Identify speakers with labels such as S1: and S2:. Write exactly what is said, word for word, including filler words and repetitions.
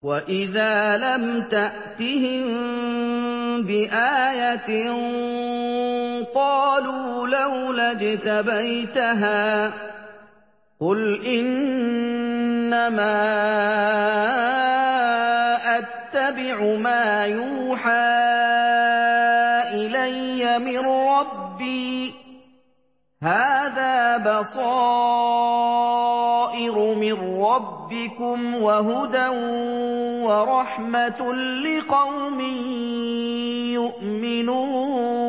S1: وَإِذَا لَمْ تَأْتِهِم بِآيَةٍ قَالُوا لَوْلَا اجْتَبَيْتَهَا ۚ قُلْ إِنَّمَا أَتَّبِعُ مَا يُوحَىٰ إِلَيَّ مِن رَّبِّي ۚ هَٰذَا بَصَائِرُ مِن رَّبِّكُمْ وَهُدًى وَرَحْمَةٌ لِّقَوْمٍ يُؤْمِنُونَ